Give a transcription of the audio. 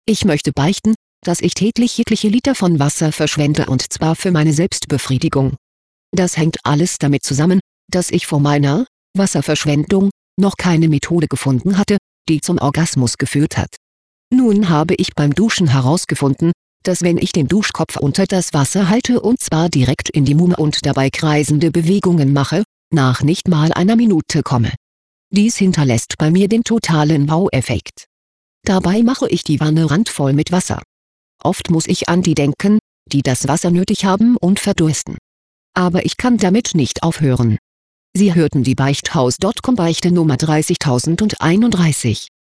Ich möchte beichten, dass ich täglich jegliche Liter von Wasser verschwende und zwar für meine Selbstbefriedigung. Das hängt alles damit zusammen, dass ich vor meiner Wasserverschwendung noch keine Methode gefunden hatte, die zum Orgasmus geführt hat. Nun habe ich beim Duschen herausgefunden, dass wenn ich den Duschkopf unter das Wasser halte und zwar direkt in die Mumu und dabei kreisende Bewegungen mache, nach nicht mal einer Minute komme. Dies hinterlässt bei mir den totalen Wow-Effekt. Dabei mache ich die Wanne randvoll mit Wasser. Oft muss ich an die denken, die das Wasser nötig haben und verdursten. Aber ich kann damit nicht aufhören. Sie hörten die Beichthaus.com Beichte Nummer 30031.